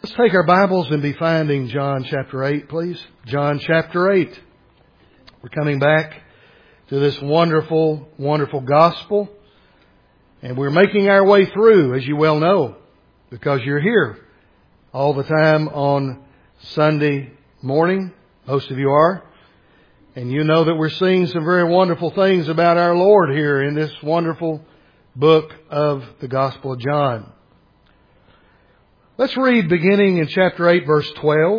Let's take our Bibles and be finding John chapter 8, please. John chapter 8. We're coming back to this wonderful, wonderful gospel. And we're making our way through, as you well know, because you're here all the time on Sunday morning. Most of you are. And you know that we're seeing some very wonderful things about our Lord here in this wonderful book of the Gospel of John. Let's read beginning in chapter 8, verse 12.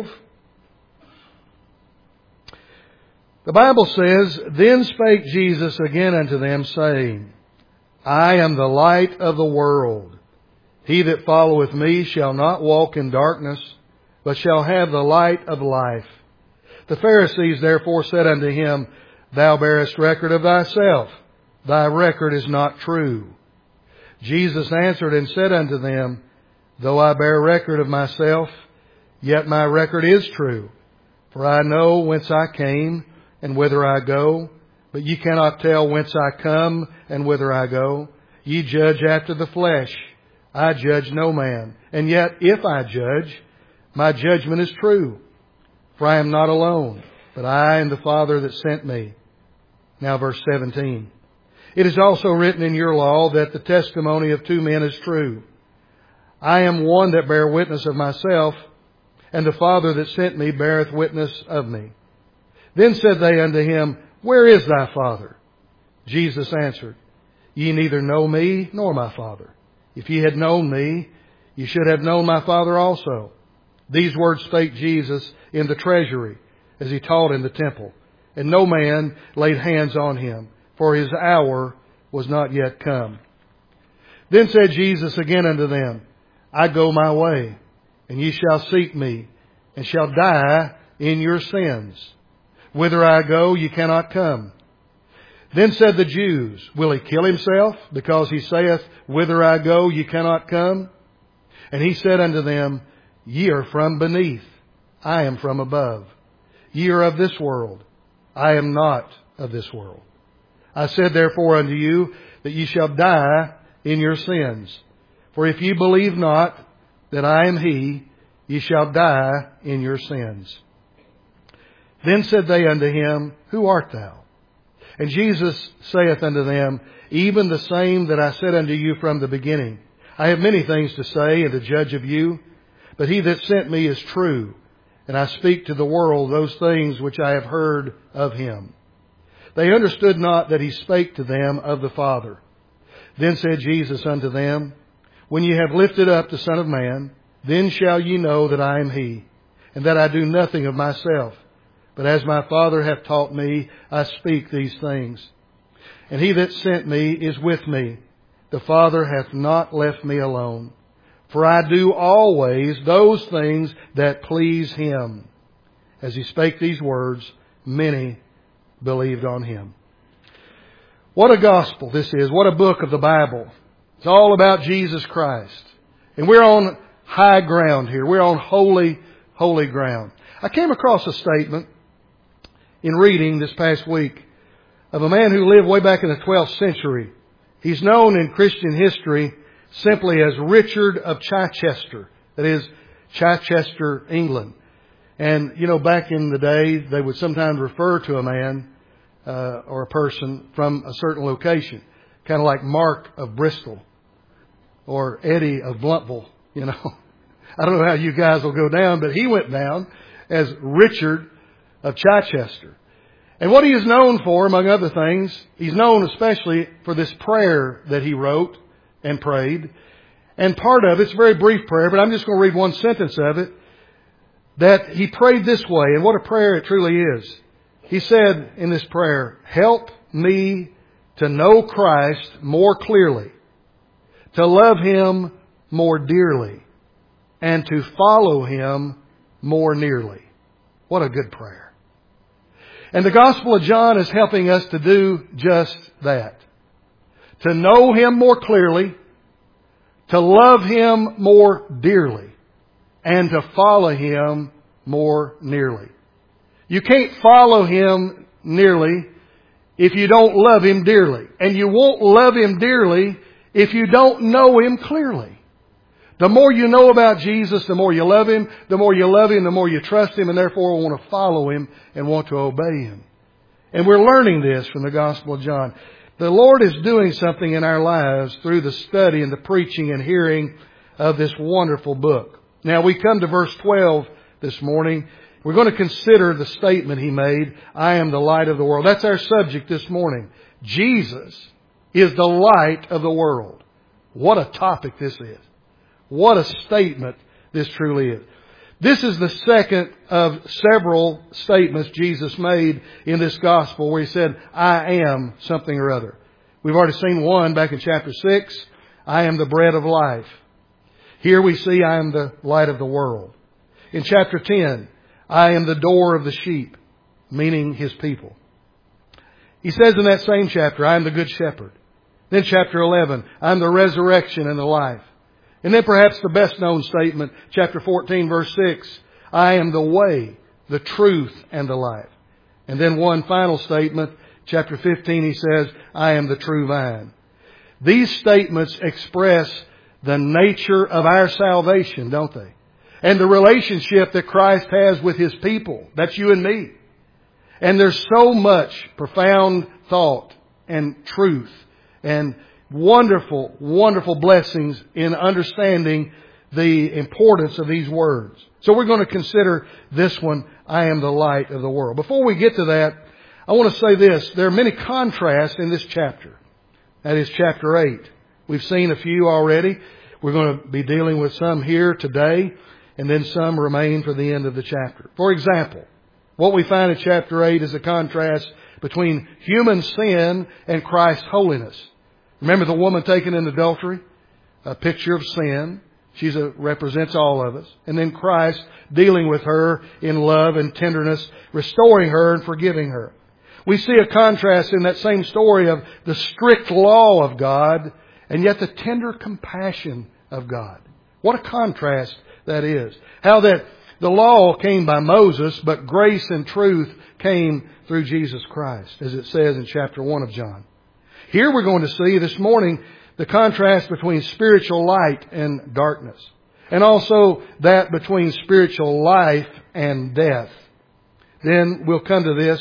The Bible says, "Then spake Jesus again unto them, saying, I am the light of the world. He that followeth me shall not walk in darkness, but shall have the light of life. The Pharisees therefore said unto him, Thou bearest record of thyself. Thy record is not true. Jesus answered and said unto them, Though I bear record of myself, yet my record is true. For I know whence I came and whither I go, but ye cannot tell whence I come and whither I go. Ye judge after the flesh. I judge no man. And yet if I judge, my judgment is true. For I am not alone, but I and the Father that sent me." Now verse 17. "It is also written in your law that the testimony of two men is true. I am one that bear witness of myself, and the Father that sent me beareth witness of me. Then said they unto him, Where is thy Father? Jesus answered, Ye neither know me nor my Father. If ye had known me, ye should have known my Father also. These words spake Jesus in the treasury, as he taught in the temple. And no man laid hands on him, for his hour was not yet come. Then said Jesus again unto them, I go my way, and ye shall seek me, and shall die in your sins. Whither I go, ye cannot come. Then said the Jews, Will he kill himself, because he saith, Whither I go, ye cannot come? And he said unto them, Ye are from beneath, I am from above. Ye are of this world, I am not of this world. I said therefore unto you, that ye shall die in your sins. For if ye believe not that I am He, ye shall die in your sins. Then said they unto him, Who art thou? And Jesus saith unto them, Even the same that I said unto you from the beginning. I have many things to say and to judge of you, but he that sent me is true, and I speak to the world those things which I have heard of him. They understood not that he spake to them of the Father. Then said Jesus unto them, When ye have lifted up the Son of Man, then shall ye know that I am He, and that I do nothing of myself. But as my Father hath taught me, I speak these things. And he that sent me is with me. The Father hath not left me alone. For I do always those things that please Him. As he spake these words, many believed on Him." What a gospel this is. What a book of the Bible. It's all about Jesus Christ. And we're on high ground here. We're on holy, holy ground. I came across a statement in reading this past week of a man who lived way back in the 12th century. He's known in Christian history simply as Richard of Chichester. That is, Chichester, England. And, you know, back in the day, they would sometimes refer to a man or a person from a certain location. Kind of like Mark of Bristol or Eddie of Bluntville, you know. I don't know how you guys will go down, but he went down as Richard of Chichester. And what he is known for, among other things, he's known especially for this prayer that he wrote and prayed. And part of it's a very brief prayer, but I'm just going to read one sentence of it, that he prayed this way, and what a prayer it truly is. He said in this prayer, Help me to know Christ more clearly, to love Him more dearly, and to follow Him more nearly. What a good prayer. And the Gospel of John is helping us to do just that. To know Him more clearly, to love Him more dearly, and to follow Him more nearly. You can't follow Him nearly if you don't love Him dearly. And you won't love Him dearly if you don't know Him clearly. The more you know about Jesus, the more you love Him. The more you love Him, the more you trust Him, and therefore want to follow Him and want to obey Him. And we're learning this from the Gospel of John. The Lord is doing something in our lives through the study and the preaching and hearing of this wonderful book. Now we come to verse 12 this morning. We're going to consider the statement He made, I am the light of the world. That's our subject this morning. Jesus is the light of the world. What a topic this is. What a statement this truly is. This is the second of several statements Jesus made in this gospel where He said, I am something or other. We've already seen one back in chapter 6. I am the bread of life. Here we see I am the light of the world. In chapter 10, I am the door of the sheep, meaning His people. He says in that same chapter, I am the good shepherd. Then chapter 11, I am the resurrection and the life. And then perhaps the best known statement, chapter 14, verse 6, I am the way, the truth, and the life. And then one final statement, chapter 15, He says, I am the true vine. These statements express the nature of our salvation, don't they? And the relationship that Christ has with His people. That's you and me. And there's so much profound thought and truth and wonderful, wonderful blessings in understanding the importance of these words. So we're going to consider this one, I am the light of the world. Before we get to that, I want to say this. There are many contrasts in this chapter. That is chapter 8. We've seen a few already. We're going to be dealing with some here today, and then some remain for the end of the chapter. For example, what we find in chapter 8 is a contrast between human sin and Christ's holiness. Remember the woman taken in adultery? A picture of sin. She represents all of us. And then Christ dealing with her in love and tenderness, restoring her and forgiving her. We see a contrast in that same story of the strict law of God and yet the tender compassion of God. What a contrast that is. How that the law came by Moses, but grace and truth came through Jesus Christ, as it says in chapter 1 of John. Here we're going to see this morning the contrast between spiritual light and darkness. And also that between spiritual life and death. Then we'll come to this,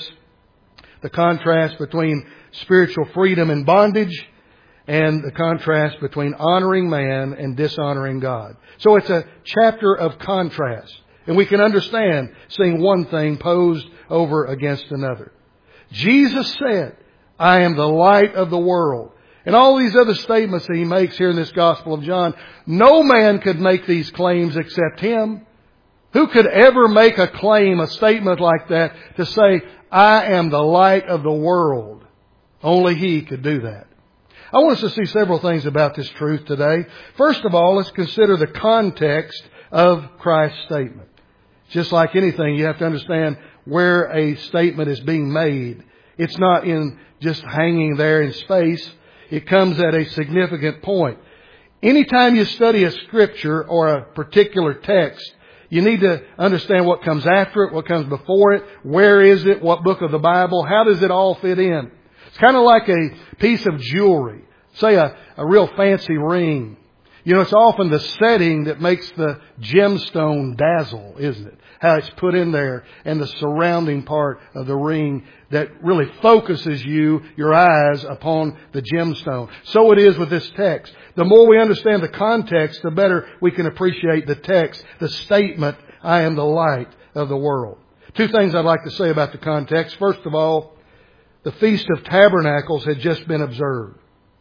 the contrast between spiritual freedom and bondage, and the contrast between honoring man and dishonoring God. So it's a chapter of contrast. And we can understand seeing one thing posed over against another. Jesus said, I am the light of the world. And all these other statements that He makes here in this Gospel of John, no man could make these claims except Him. Who could ever make a claim, a statement like that, to say, I am the light of the world? Only He could do that. I want us to see several things about this truth today. First of all, let's consider the context of Christ's statement. Just like anything, you have to understand where a statement is being made. It's not in just hanging there in space. It comes at a significant point. Anytime you study a scripture or a particular text, you need to understand what comes after it, what comes before it, where is it, what book of the Bible, how does it all fit in. It's kind of like a piece of jewelry. Say a real fancy ring. You know, it's often the setting that makes the gemstone dazzle, isn't it? How it's put in there and the surrounding part of the ring that really focuses your eyes upon the gemstone. So it is with this text. The more we understand the context, the better we can appreciate the text, the statement, I am the light of the world. Two things I'd like to say about the context. First of all, the Feast of Tabernacles had just been observed.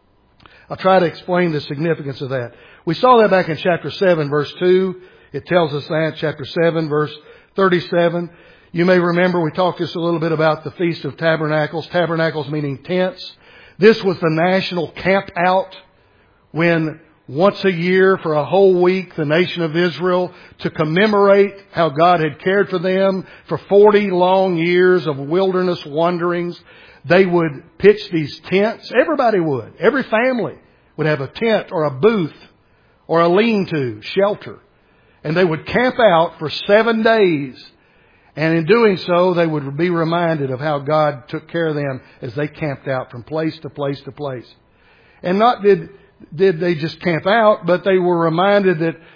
I'll try to explain the significance of that. We saw that back in chapter 7, verse 2. It tells us that, chapter 7, verse 37. You may remember we talked just a little bit about the Feast of Tabernacles. Tabernacles meaning tents. This was the national camp out when once a year for a whole week the nation of Israel, to commemorate how God had cared for them for 40 long years of wilderness wanderings, they would pitch these tents. Everybody would. Every family would have a tent or a booth or a lean-to, shelter. And they would camp out for 7 days. And in doing so, they would be reminded of how God took care of them as they camped out from place to place to place. And not did they just camp out, but they were reminded that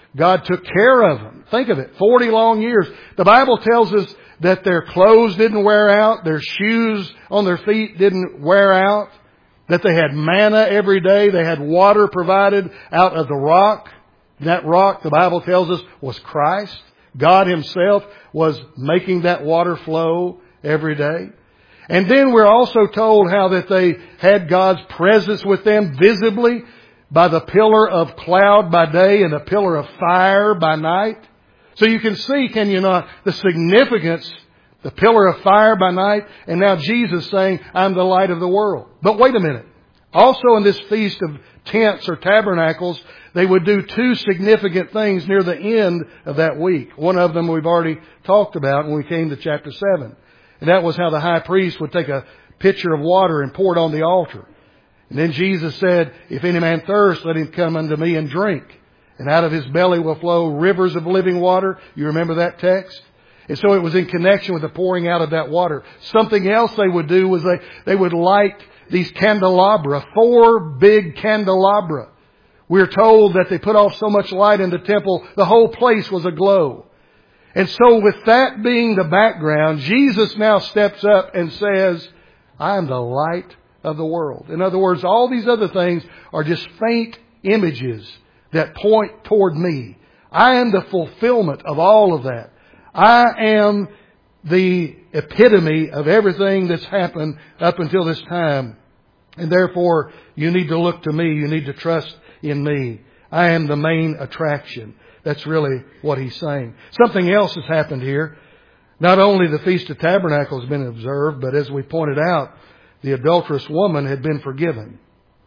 God took care of them. Think of it, 40 long years. The Bible tells us that their clothes didn't wear out, their shoes on their feet didn't wear out, that they had manna every day, they had water provided out of the rock. That rock, the Bible tells us, was Christ. God Himself was making that water flow every day. And then we're also told how that they had God's presence with them visibly by the pillar of cloud by day and the pillar of fire by night. So you can see, can you not, the significance, the pillar of fire by night, and now Jesus saying, I'm the light of the world. But wait a minute. Also in this Feast of Tents or Tabernacles, they would do two significant things near the end of that week. One of them we've already talked about when we came to chapter 7. And that was how the high priest would take a pitcher of water and pour it on the altar. And then Jesus said, if any man thirst, let him come unto me and drink. And out of his belly will flow rivers of living water. You remember that text? And so it was in connection with the pouring out of that water. Something else they would do was they would light these candelabra, 4 big candelabra. We're told that they put off so much light in the temple, the whole place was aglow. And so with that being the background, Jesus now steps up and says, I am the light of the world. In other words, all these other things are just faint images that point toward me. I am the fulfillment of all of that. I am the epitome of everything that's happened up until this time. And therefore, you need to look to me. You need to trust in me. I am the main attraction. That's really what He's saying. Something else has happened here. Not only the Feast of Tabernacles has been observed, but as we pointed out, the adulterous woman had been forgiven.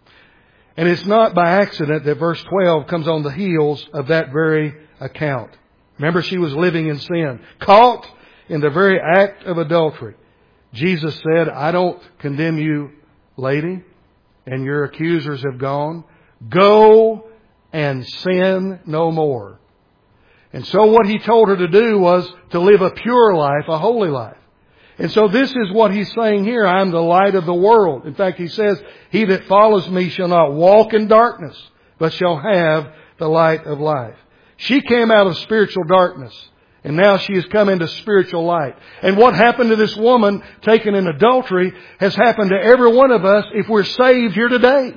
And it's not by accident that verse 12 comes on the heels of that very account. Remember, she was living in sin, caught in the very act of adultery. Jesus said, I don't condemn you, lady, and your accusers have gone. Go and sin no more. And so what He told her to do was to live a pure life, a holy life. And so this is what He's saying here. I am the light of the world. In fact, He says, he that follows me shall not walk in darkness, but shall have the light of life. She came out of spiritual darkness, and now she has come into spiritual light. And what happened to this woman taken in adultery has happened to every one of us if we're saved here today.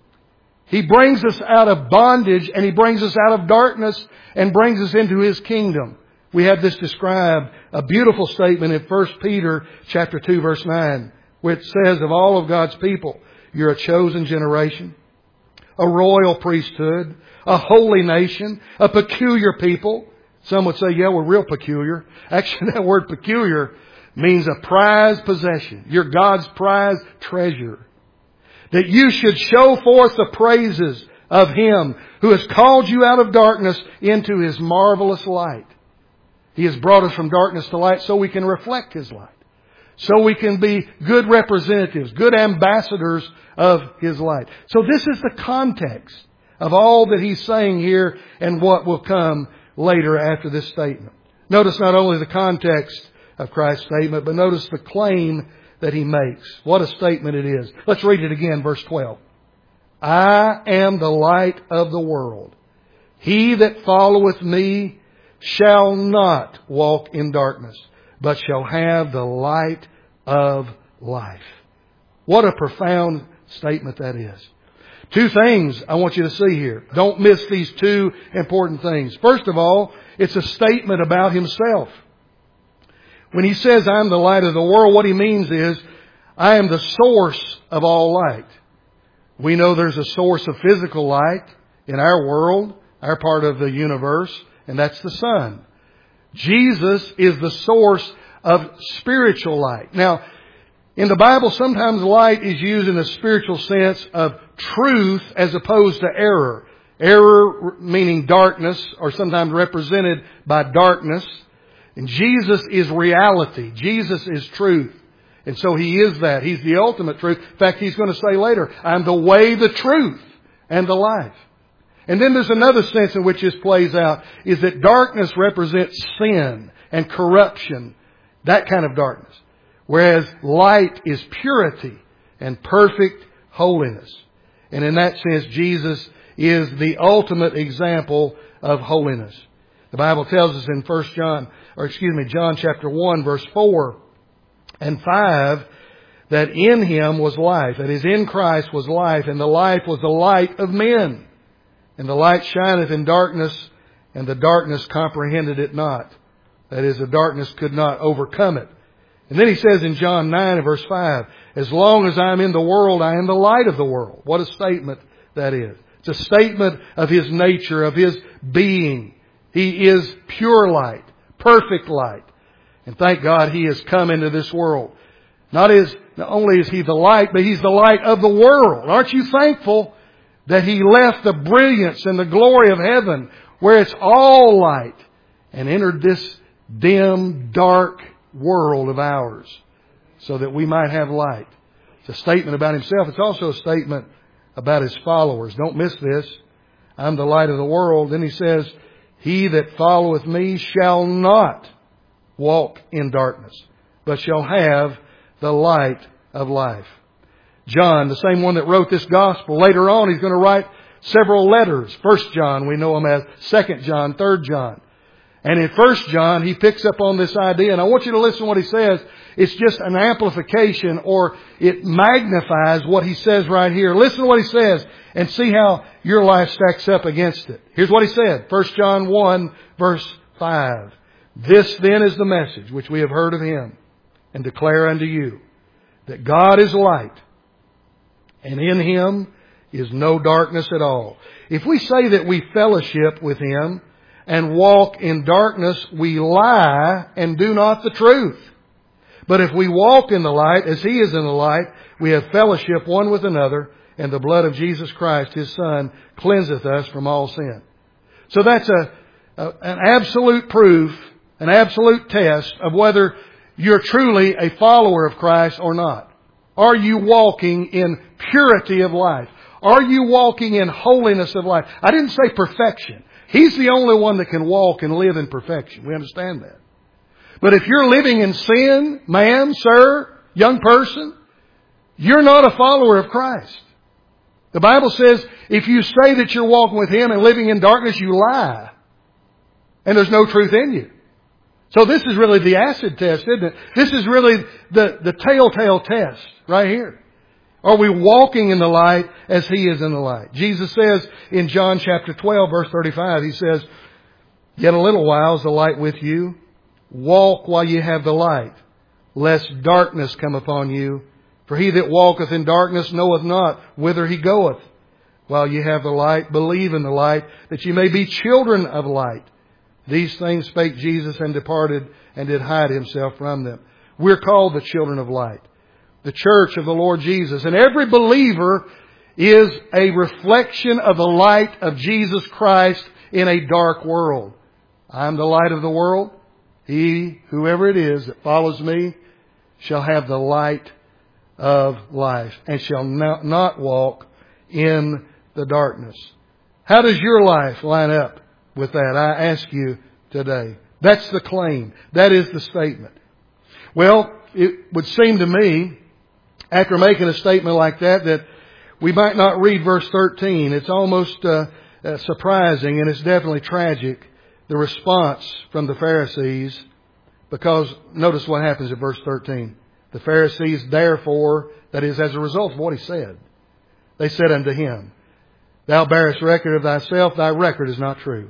He brings us out of bondage, and He brings us out of darkness and brings us into His kingdom. We have this described, a beautiful statement in 1 Peter chapter 2 verse 9, which says of all of God's people, you're a chosen generation, a royal priesthood, a holy nation, a peculiar people. Some would say, yeah, we're real peculiar. Actually, that word peculiar means a prized possession. You're God's prized treasure. That you should show forth the praises of Him who has called you out of darkness into His marvelous light. He has brought us from darkness to light so we can reflect His light. So we can be good representatives, good ambassadors of His light. So this is the context of all that He's saying here and what will come later after this statement. Notice not only the context of Christ's statement, but notice the claim that He makes. What a statement it is. Let's read it again, verse 12. I am the light of the world. He that followeth me shall not walk in darkness, but shall have the light of life. What a profound statement that is. 2 things I want you to see here. Don't miss these 2 important things. First of all, it's a statement about Himself. When He says, I am the light of the world, what He means is, I am the source of all light. We know there's a source of physical light in our world, our part of the universe, and that's the sun. Jesus is the source of spiritual light. Now, in the Bible, sometimes light is used in a spiritual sense of truth as opposed to error. Error meaning darkness, or sometimes represented by darkness. And Jesus is reality. Jesus is truth. And so He is that. He's the ultimate truth. In fact, He's going to say later, I'm the way, the truth, and the life. And then there's another sense in which this plays out, is that darkness represents sin and corruption, that kind of darkness. Whereas light is purity and perfect holiness. And in that sense, Jesus is the ultimate example of holiness. The Bible tells us in John chapter 1 verse 4 and 5 that in Him was life, that is, in Christ was life, and the life was the light of men. And the light shineth in darkness, and the darkness comprehended it not. That is, the darkness could not overcome it. And then He says in John 9 and verse 5, as long as I am in the world, I am the light of the world. What a statement that is. It's a statement of His nature, of His being. He is pure light, perfect light. And thank God He has come into this world. Not only is He the light, but He's the light of the world. Aren't you thankful that He left the brilliance and the glory of heaven where it's all light and entered this dim, dark world of ours so that we might have light? It's a statement about Himself. It's also a statement about His followers. Don't miss this. I'm the light of the world. Then He says, he that followeth me shall not walk in darkness, but shall have the light of life. John, the same one that wrote this gospel, later on he's going to write several letters. 1 John, we know him as 2 John, 3 John. And in 1 John, he picks up on this idea, and I want you to listen to what he says. It's just an amplification, or it magnifies what he says right here. Listen to what he says and see how your life stacks up against it. Here's what he said, 1 John 1, verse 5. This then is the message which we have heard of Him, and declare unto you, that God is light, and in Him is no darkness at all. If we say that we fellowship with Him and walk in darkness, we lie and do not the truth. But if we walk in the light as He is in the light, we have fellowship one with another, and the blood of Jesus Christ, His Son, cleanseth us from all sin. So that's an absolute proof, an absolute test of whether you're truly a follower of Christ or not. Are you walking in purity of life? Are you walking in holiness of life? I didn't say perfection. He's the only one that can walk and live in perfection. We understand that. But if you're living in sin, ma'am, sir, young person, you're not a follower of Christ. The Bible says if you say that you're walking with Him and living in darkness, you lie. And there's no truth in you. So this is really the acid test, isn't it? This is really the telltale test right here. Are we walking in the light as He is in the light? Jesus says in John chapter 12, verse 35, He says, yet a little while is the light with you. Walk while you have the light, lest darkness come upon you. For he that walketh in darkness knoweth not whither he goeth. While you have the light, believe in the light, that you may be children of light. These things spake Jesus, and departed, and did hide Himself from them. We're called the children of light, the church of the Lord Jesus. And every believer is a reflection of the light of Jesus Christ in a dark world. I'm the light of the world. He, whoever it is that follows me, shall have the light of life, and shall not walk in the darkness. How does your life line up with that? I ask you today. That's the claim. That is the statement. Well, it would seem to me, after making a statement like that we might not read verse 13. It's almost surprising, and it's definitely tragic, the response from the Pharisees, because notice what happens in verse 13. The Pharisees, therefore, that is, as a result of what He said, they said unto Him, Thou bearest record of Thyself, Thy record is not true.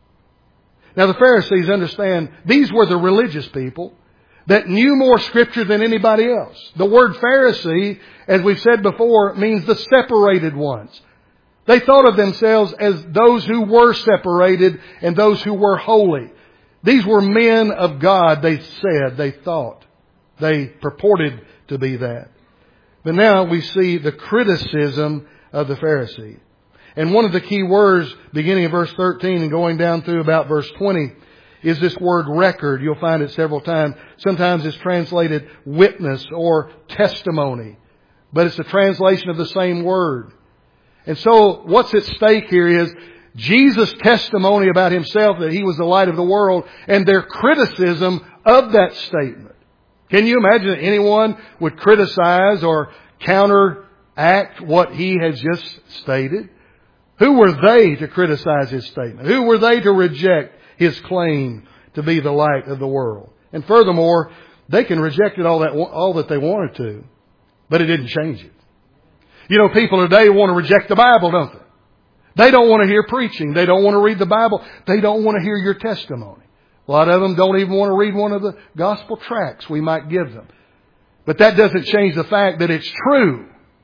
Now the Pharisees understand, these were the religious people that knew more Scripture than anybody else. The word Pharisee, as we've said before, means the separated ones. They thought of themselves as those who were separated and those who were holy. These were men of God, they said, they thought. They purported to be that. But now we see the criticism of the Pharisee. And one of the key words, beginning in verse 13 and going down through about verse 20, is this word record. You'll find it several times. Sometimes it's translated witness or testimony. But it's a translation of the same word. And so what's at stake here is Jesus' testimony about Himself that He was the light of the world, and their criticism of that statement. Can you imagine that anyone would criticize or counteract what He has just stated? Who were they to criticize His statement? Who were they to reject His claim to be the light of the world? And furthermore, they can reject it all that they wanted to, but it didn't change it. You know, people today want to reject the Bible, don't they? They don't want to hear preaching. They don't want to read the Bible. They don't want to hear your testimony. A lot of them don't even want to read one of the gospel tracts we might give them. But that doesn't change the fact that it's true.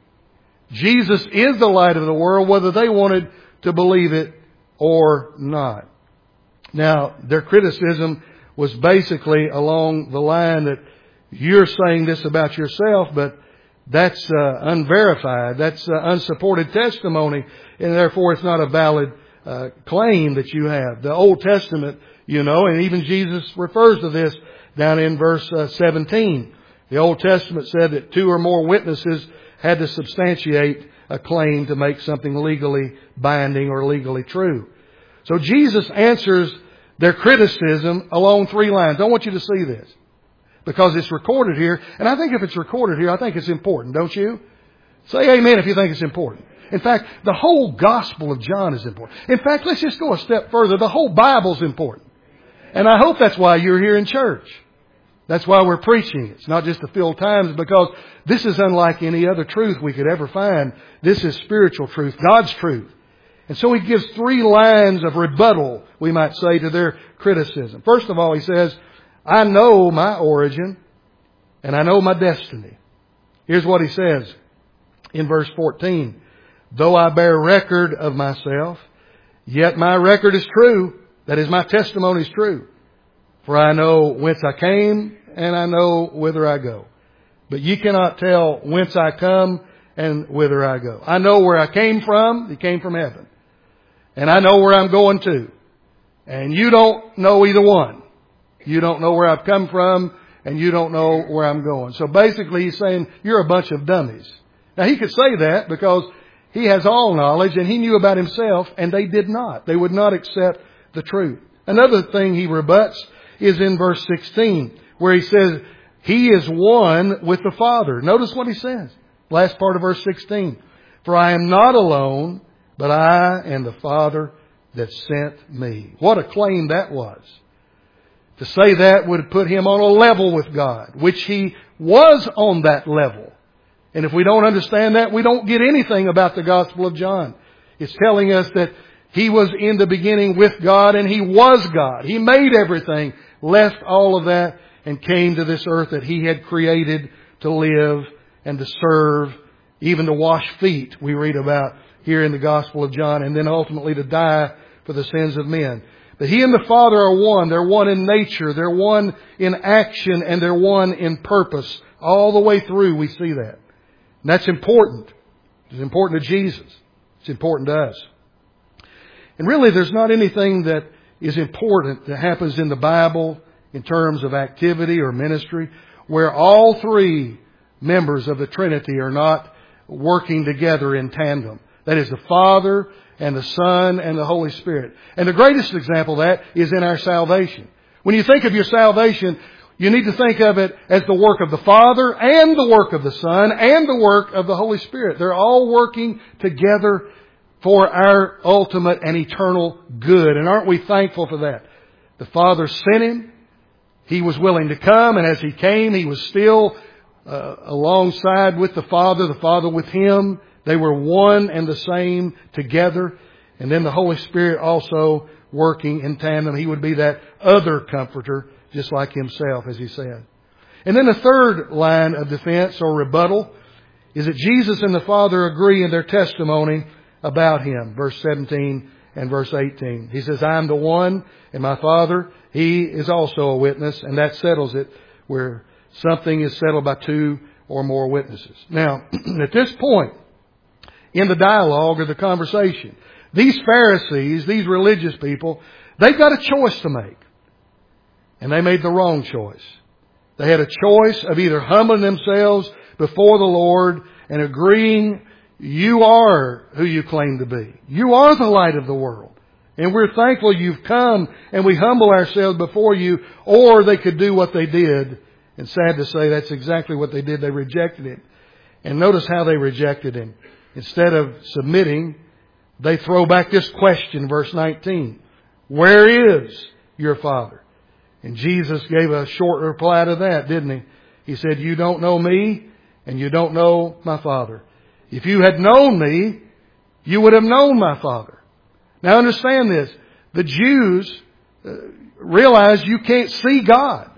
Jesus is the light of the world, whether they wanted to believe it or not. Now, their criticism was basically along the line that you're saying this about yourself, but that's unverified. That's unsupported testimony, and therefore it's not a valid claim that you have. The Old Testament, you know, and even Jesus refers to this down in verse 17. The Old Testament said that 2 or more witnesses had to substantiate a claim to make something legally binding or legally true. So Jesus answers their criticism along 3 lines. I want you to see this, because it's recorded here. And I think if it's recorded here, I think it's important, don't you? Say amen if you think it's important. In fact, the whole Gospel of John is important. In fact, let's just go a step further. The whole Bible's important. And I hope that's why you're here in church. That's why we're preaching. It's not just to fill times, because this is unlike any other truth we could ever find. This is spiritual truth, God's truth. And so He gives 3 lines of rebuttal, we might say, to their criticism. First of all, He says, I know my origin and I know my destiny. Here's what He says in verse 14. Though I bear record of myself, yet my record is true. That is, my testimony is true. For I know whence I came and I know whither I go. But ye cannot tell whence I come and whither I go. I know where I came from. He came from heaven. And I know where I'm going to. And you don't know either one. You don't know where I've come from, and you don't know where I'm going. So basically He's saying, you're a bunch of dummies. Now He could say that because He has all knowledge, and He knew about Himself, and they did not. They would not accept the truth. Another thing He rebuts is in verse 16, where He says, He is one with the Father. Notice what He says. Last part of verse 16. For I am not alone, but I and the Father that sent me. What a claim that was. To say that would put Him on a level with God, which He was on that level. And if we don't understand that, we don't get anything about the Gospel of John. It's telling us that He was in the beginning with God, and He was God. He made everything, left all of that, and came to this earth that He had created to live and to serve, even to wash feet, we read about here in the Gospel of John, and then ultimately to die for the sins of men. But He and the Father are one. They're one in nature. They're one in action. And they're one in purpose. All the way through we see that. And that's important. It's important to Jesus. It's important to us. And really there's not anything that is important that happens in the Bible in terms of activity or ministry where all 3 members of the Trinity are not working together in tandem. That is the Father and the Son and the Holy Spirit. And the greatest example of that is in our salvation. When you think of your salvation, you need to think of it as the work of the Father and the work of the Son and the work of the Holy Spirit. They're all working together for our ultimate and eternal good. And aren't we thankful for that? The Father sent Him. He was willing to come, and as He came, He was still alongside with the Father with Him. They were one and the same together. And then the Holy Spirit also working in tandem. He would be that other comforter, just like Himself, as He said. And then the third line of defense or rebuttal is that Jesus and the Father agree in their testimony about Him. Verse 17 and verse 18. He says, I am the one, and my Father, He is also a witness. And that settles it, where something is settled by 2 or more witnesses. Now, at this point in the dialogue or the conversation, these Pharisees, these religious people, they've got a choice to make. And they made the wrong choice. They had a choice of either humbling themselves before the Lord and agreeing, you are who you claim to be. You are the light of the world. And we're thankful you've come and we humble ourselves before you. Or they could do what they did. And sad to say, that's exactly what they did. They rejected Him. And notice how they rejected Him. Instead of submitting, they throw back this question, verse 19. Where is your Father? And Jesus gave a short reply to that, didn't He? He said, you don't know me and you don't know my Father. If you had known me, you would have known my Father. Now understand this. The Jews realize you can't see God.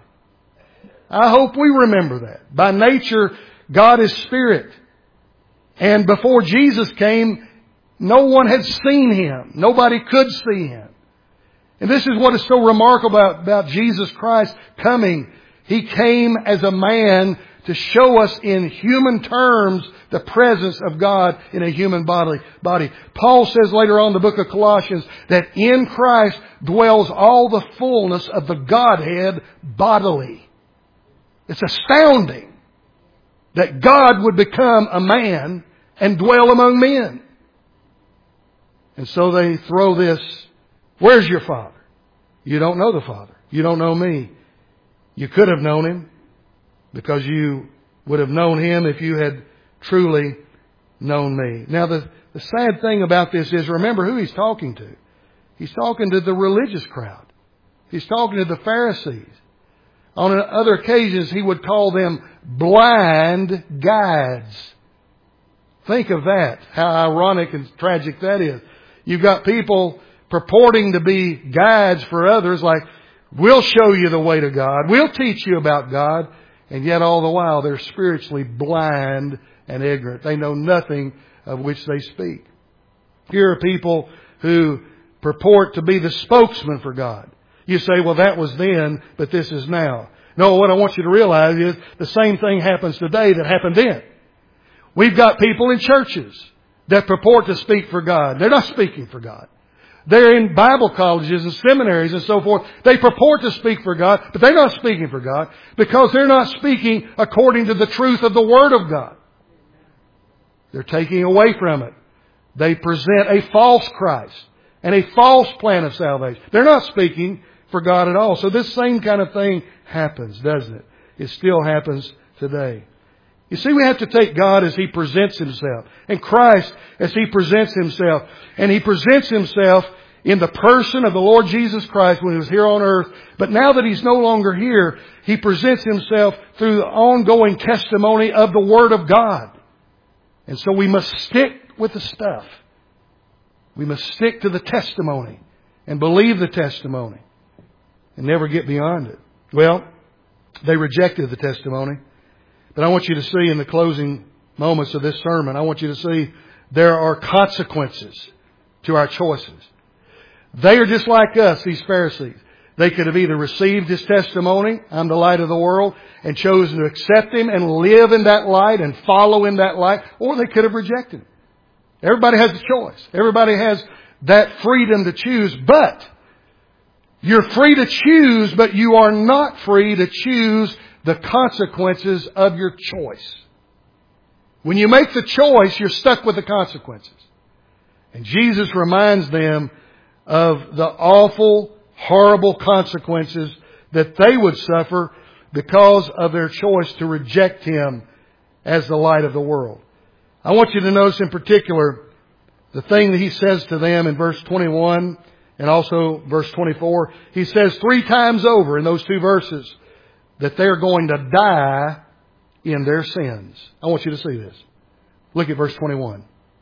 I hope we remember that. By nature, God is Spirit. And before Jesus came, no one had seen Him. Nobody could see Him. And this is what is so remarkable about Jesus Christ coming. He came as a man to show us in human terms the presence of God in a human body. Paul says later on in the book of Colossians that in Christ dwells all the fullness of the Godhead bodily. It's astounding that God would become a man and dwell among men. And so they throw this, where's your Father? You don't know the Father. You don't know me. You could have known Him because you would have known Him if you had truly known me. Now the sad thing about this is, remember who He's talking to. He's talking to the religious crowd. He's talking to the Pharisees. On other occasions, He would call them blind guides. Think of that. How ironic and tragic that is. You've got people purporting to be guides for others, like, we'll show you the way to God. We'll teach you about God. And yet all the while they're spiritually blind and ignorant. They know nothing of which they speak. Here are people who purport to be the spokesman for God. You say, well, that was then, but this is now. No, what I want you to realize is the same thing happens today that happened then. We've got people in churches that purport to speak for God. They're not speaking for God. They're in Bible colleges and seminaries and so forth. They purport to speak for God, but they're not speaking for God because they're not speaking according to the truth of the Word of God. They're taking away from it. They present a false Christ and a false plan of salvation. They're not speaking for God at all. So this same kind of thing happens, doesn't it? It still happens today. You see, we have to take God as He presents Himself, and Christ as He presents Himself. And He presents Himself in the person of the Lord Jesus Christ when He was here on earth. But now that He's no longer here, He presents Himself through the ongoing testimony of the Word of God. And so we must stick with the stuff. We must stick to the testimony and believe the testimony and never get beyond it. Well, they rejected the testimony. But I want you to see in the closing moments of this sermon, I want you to see there are consequences to our choices. They are just like us, these Pharisees. They could have either received His testimony, I'm the light of the world, and chosen to accept Him and live in that light and follow in that light, or they could have rejected Him. Everybody has a choice. Everybody has that freedom to choose, but you're free to choose, but you are not free to choose the consequences of your choice. When you make the choice, you're stuck with the consequences. And Jesus reminds them of the awful, horrible consequences that they would suffer because of their choice to reject Him as the light of the world. I want you to notice in particular the thing that He says to them in verse 21 and also verse 24. He says 3 times over in those 2 verses that they're going to die in their sins. I want you to see this. Look at verse 21.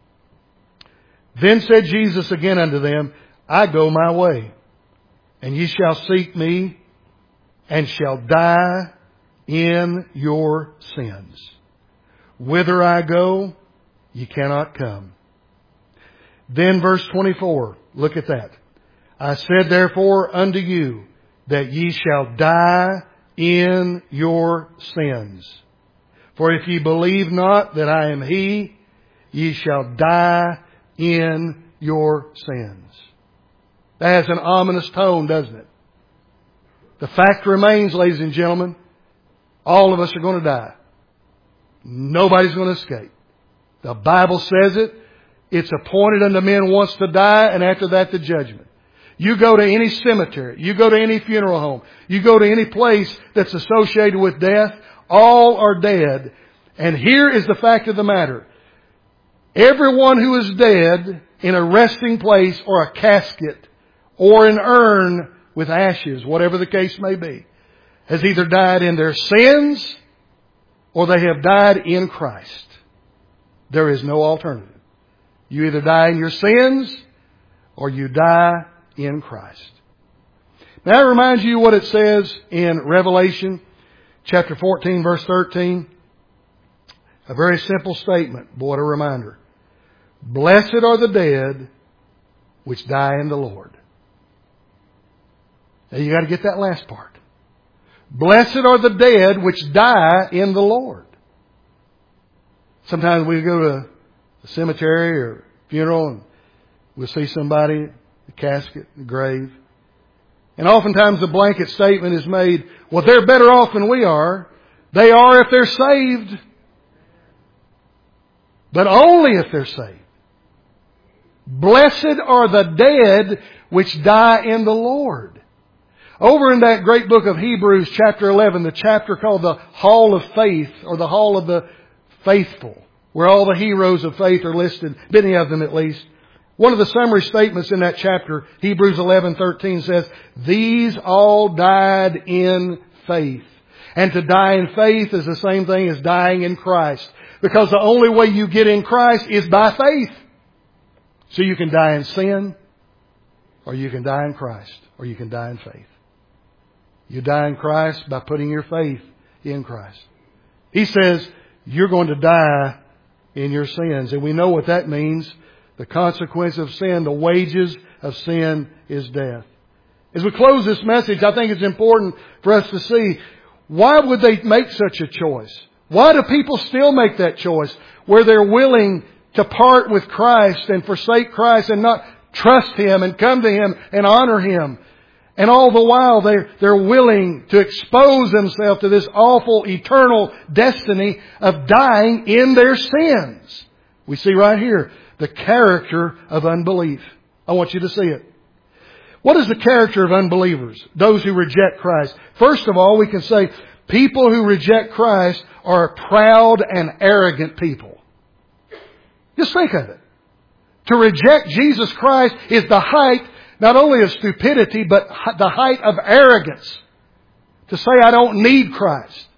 Then said Jesus again unto them, I go my way, and ye shall seek me, and shall die in your sins. Whither I go, ye cannot come. Then verse 24, look at that. I said therefore unto you, that ye shall die in your sins. For if ye believe not that I am He, ye shall die in your sins. That has an ominous tone, doesn't it? The fact remains, ladies and gentlemen, all of us are going to die. Nobody's going to escape. The Bible says it. It's appointed unto men once to die, and after that the judgment. You go to any cemetery, you go to any funeral home, you go to any place that's associated with death, all are dead. And here is the fact of the matter. Everyone who is dead in a resting place or a casket or an urn with ashes, whatever the case may be, has either died in their sins or they have died in Christ. There is no alternative. You either die in your sins or you die in Christ. Now I remind you what it says in Revelation chapter 14 verse 13. A very simple statement, but what a reminder. Blessed are the dead which die in the Lord. Now you got to get that last part. Blessed are the dead which die in the Lord. Sometimes we go to a cemetery or funeral and we'll see somebody, the casket, the grave. And oftentimes the blanket statement is made, well, they're better off than we are. They are if they're saved. But only if they're saved. Blessed are the dead which die in the Lord. Over in that great book of Hebrews, chapter 11, the chapter called the Hall of Faith, or the Hall of the Faithful, where all the heroes of faith are listed, many of them at least. One of the summary statements in that chapter, Hebrews 11:13 says, these all died in faith. And to die in faith is the same thing as dying in Christ. Because the only way you get in Christ is by faith. So you can die in sin, or you can die in Christ, or you can die in faith. You die in Christ by putting your faith in Christ. He says, you're going to die in your sins. And we know what that means. The consequence of sin, the wages of sin is death. As we close this message, I think it's important for us to see, why would they make such a choice? Why do people still make that choice where they're willing to part with Christ and forsake Christ and not trust Him and come to Him and honor Him? And all the while they're willing to expose themselves to this awful eternal destiny of dying in their sins. We see right here the character of unbelief. I want you to see it. What is the character of unbelievers? Those who reject Christ. First of all, we can say people who reject Christ are proud and arrogant people. Just think of it. To reject Jesus Christ is the height not only of stupidity, but the height of arrogance. To say, I don't need Christ.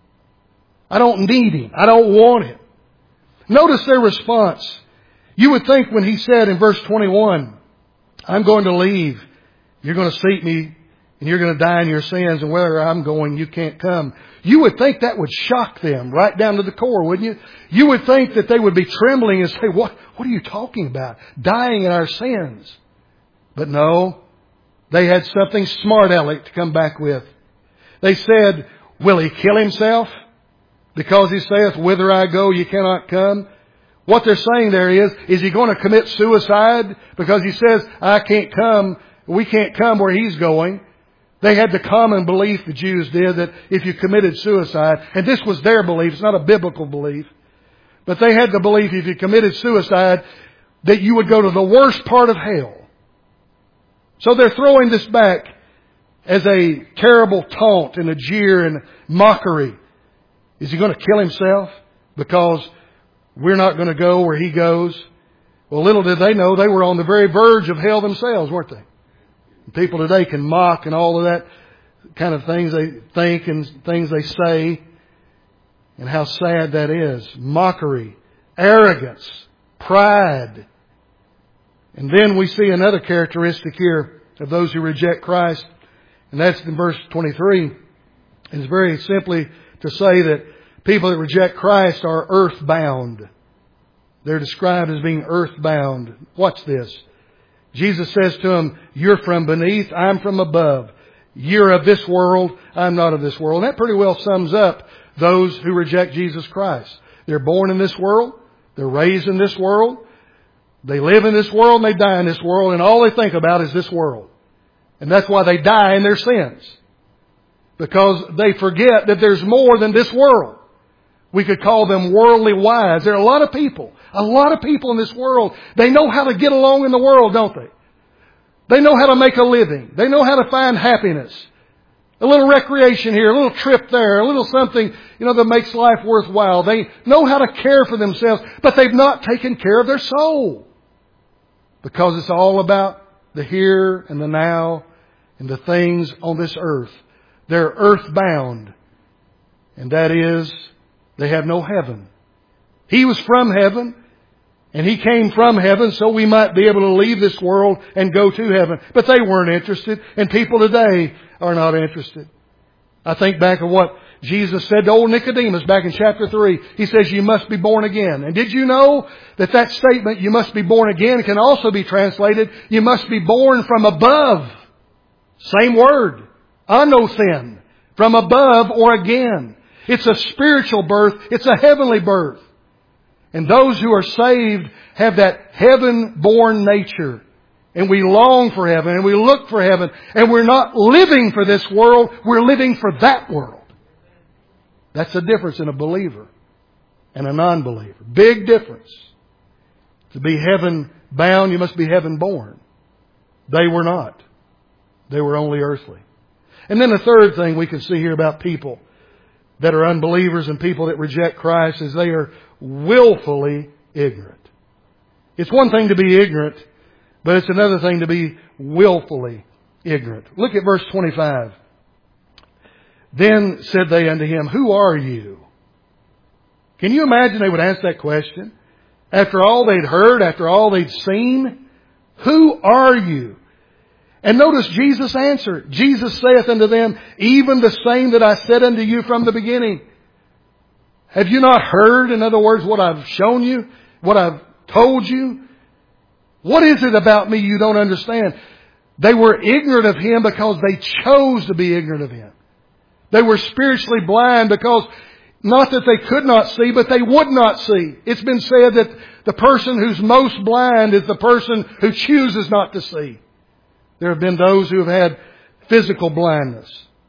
I don't need Him. I don't want Him. Notice their response. You would think when He said in verse 21, I'm going to leave. You're going to seek me and you're going to die in your sins, and where I'm going, you can't come. You would think that would shock them right down to the core, wouldn't you? You would think that they would be trembling and say, what are you talking about? Dying in our sins. But no, they had something smart aleck to come back with. They said, will He kill Himself? Because He saith, whither I go, you cannot come. What they're saying there is He going to commit suicide? Because He says, I can't come, we can't come where He's going. They had the common belief, the Jews did, that if you committed suicide, and this was their belief, it's not a biblical belief, but they had the belief if you committed suicide, that you would go to the worst part of hell. So they're throwing this back as a terrible taunt and a jeer and mockery. Is He going to kill Himself because we're not going to go where He goes? Well, little did they know they were on the very verge of hell themselves, weren't they? People today can mock and all of that kind of things they think and things they say. And how sad that is. Mockery, arrogance, pride. And then we see another characteristic here of those who reject Christ. And that's in verse 23. It's very simply to say that people that reject Christ are earthbound. They're described as being earthbound. Watch this. Jesus says to them, you're from beneath, I'm from above. You're of this world, I'm not of this world. And that pretty well sums up those who reject Jesus Christ. They're born in this world. They're raised in this world. They live in this world and they die in this world. And all they think about is this world. And that's why they die in their sins. Because they forget that there's more than this world. We could call them worldly wise. There are a lot of people in this world. They know how to get along in the world, don't they? They know how to make a living. They know how to find happiness. A little recreation here, a little trip there, a little something, that makes life worthwhile. They know how to care for themselves, but they've not taken care of their soul. because it's all about the here and the now and the things on this earth. They're earthbound. And that is, they have no heaven. He was from heaven, and He came from heaven so we might be able to leave this world and go to heaven. But they weren't interested, and people today are not interested. I think back of what Jesus said to old Nicodemus back in chapter 3. He says, you must be born again. And did you know that that statement, you must be born again, can also be translated, you must be born from above. Same word. Anothen. From above or again. It's a spiritual birth. It's a heavenly birth. And those who are saved have that heaven-born nature. And we long for heaven and we look for heaven. And we're not living for this world. We're living for that world. That's the difference in a believer and a non-believer. Big difference. To be heaven-bound, you must be heaven-born. They were not. They were only earthly. And then the third thing we can see here about people that are unbelievers and people that reject Christ is they are willfully ignorant. It's one thing to be ignorant, but it's another thing to be willfully ignorant. Look at verse 25. Then said they unto him, who are you? Can you imagine they would ask that question? After all they'd heard, after all they'd seen? Who are you? And notice Jesus answered. Jesus saith unto them, even the same that I said unto you from the beginning. Have you not heard, in other words, what I've shown you? What I've told you? What is it about me you don't understand? They were ignorant of Him because they chose to be ignorant of Him. They were spiritually blind because not that they could not see, but they would not see. It's been said that the person who's most blind is the person who chooses not to see. There have been those who have had physical blindness.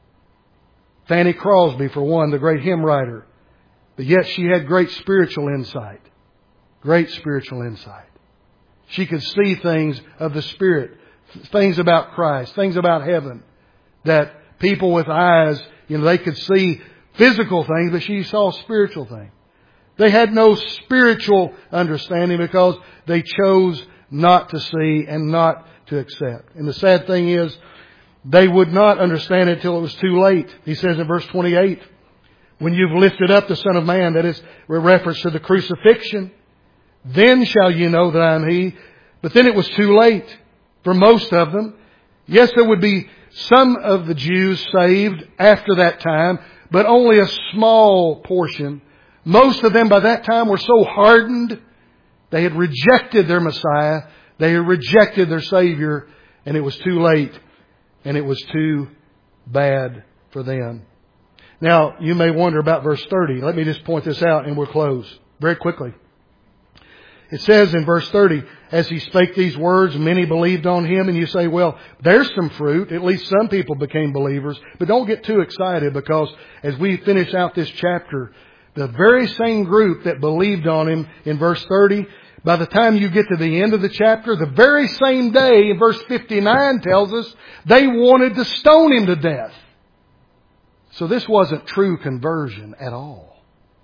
Fanny Crosby, for one, the great hymn writer. But yet she had great spiritual insight. Great spiritual insight. She could see things of the Spirit. Things about Christ. Things about heaven. That people with eyes, they could see physical things, but she saw spiritual things. They had no spiritual understanding because they chose not to see and not to accept. And the sad thing is, they would not understand it till it was too late. He says in verse 28, when you've lifted up the Son of Man, that is a reference to the crucifixion, then shall you know that I am He. But then it was too late for most of them. Yes, there would be some of the Jews saved after that time, but only a small portion. Most of them by that time were so hardened, they had rejected their Messiah, they had rejected their Savior, and it was too late, and it was too bad for them. Now, you may wonder about verse 30. Let me just point this out and we'll close very quickly. It says in verse 30, as He spake these words, many believed on Him. And you say, well, there's some fruit. At least some people became believers. But don't get too excited, because as we finish out this chapter, the very same group that believed on Him in verse 30, by the time you get to the end of the chapter, the very same day, in verse 59 tells us, they wanted to stone Him to death. So this wasn't true conversion at all.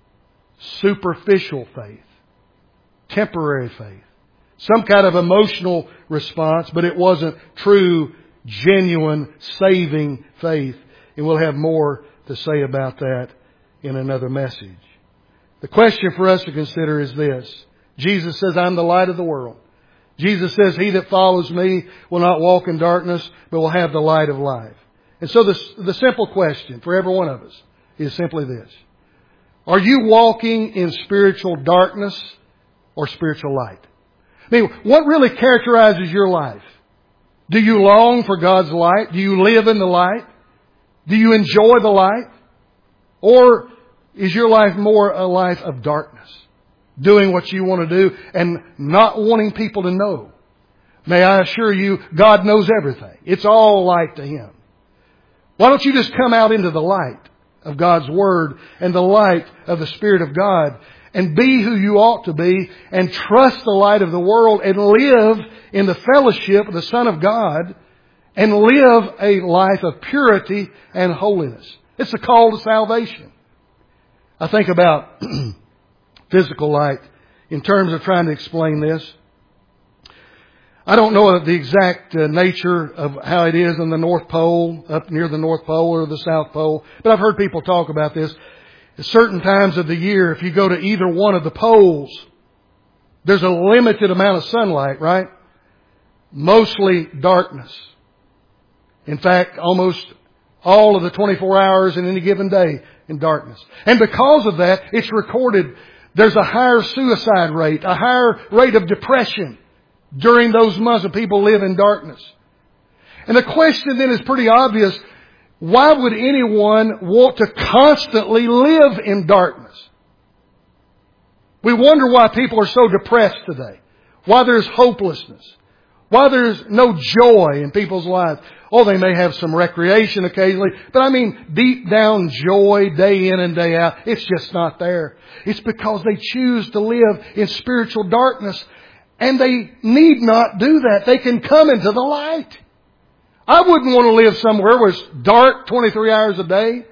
Superficial faith. Temporary faith. Some kind of emotional response, but it wasn't true, genuine, saving faith. And we'll have more to say about that in another message. The question for us to consider is this. Jesus says, I'm the light of the world. Jesus says, he that follows me will not walk in darkness, but will have the light of life. And so the simple question for every one of us is simply this. Are you walking in spiritual darkness or spiritual light? I mean, what really characterizes your life? Do you long for God's light? Do you live in the light? Do you enjoy the light? Or is your life more a life of darkness? Doing what you want to do and not wanting people to know. May I assure you, God knows everything. It's all light to Him. Why don't you just come out into the light of God's Word and the light of the Spirit of God and be who you ought to be and trust the light of the world and live in the fellowship of the Son of God and live a life of purity and holiness. It's a call to salvation. I think about physical light in terms of trying to explain this. I don't know the exact nature of how it is in the North Pole, up near the North Pole or the South Pole, but I've heard people talk about this. At certain times of the year, if you go to either one of the poles, there's a limited amount of sunlight, right? Mostly darkness. In fact, almost all of the 24 hours in any given day in darkness. And because of that, it's recorded there's a higher suicide rate, a higher rate of depression during those months that people live in darkness. And the question then is pretty obvious. Why would anyone want to constantly live in darkness? We wonder why people are so depressed today. Why there's hopelessness. Why there's no joy in people's lives. Oh, they may have some recreation occasionally, but I mean deep down joy day in and day out, it's just not there. It's because they choose to live in spiritual darkness, and they need not do that. They can come into the light. I wouldn't want to live somewhere where it's dark 23 hours a day,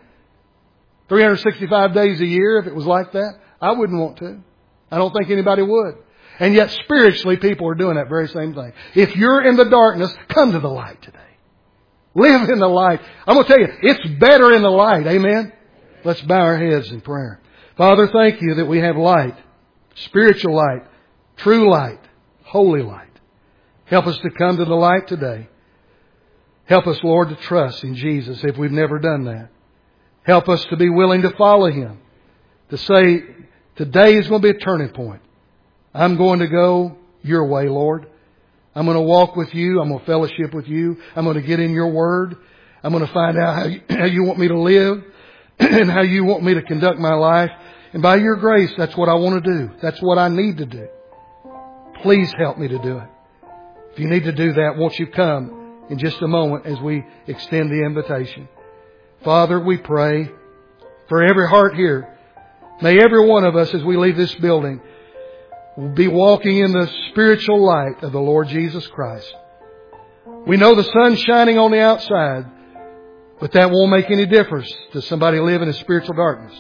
365 days a year if it was like that. I wouldn't want to. I don't think anybody would. And yet spiritually people are doing that very same thing. If you're in the darkness, come to the light today. Live in the light. I'm going to tell you, it's better in the light. Amen? Let's bow our heads in prayer. Father, thank you that we have light, spiritual light, true light, holy light. Help us to come to the light today. Help us, Lord, to trust in Jesus if we've never done that. Help us to be willing to follow Him. To say, today is going to be a turning point. I'm going to go your way, Lord. I'm going to walk with you. I'm going to fellowship with you. I'm going to get in your word. I'm going to find out how you want me to live and how you want me to conduct my life. And by your grace, that's what I want to do. That's what I need to do. Please help me to do it. If you need to do that, won't you come in just a moment as we extend the invitation. Father, we pray for every heart here. May every one of us as we leave this building be walking in the spiritual light of the Lord Jesus Christ. We know the sun's shining on the outside, but that won't make any difference to somebody living in spiritual darkness.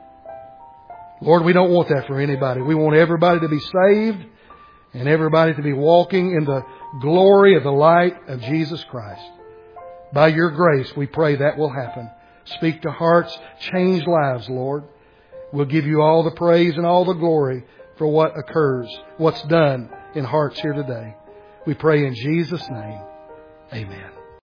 Lord, we don't want that for anybody. We want everybody to be saved and everybody to be walking in the glory of the light of Jesus Christ. By your grace, we pray that will happen. Speak to hearts, change lives, Lord. We'll give you all the praise and all the glory for what occurs, what's done in hearts here today. We pray in Jesus' name. Amen.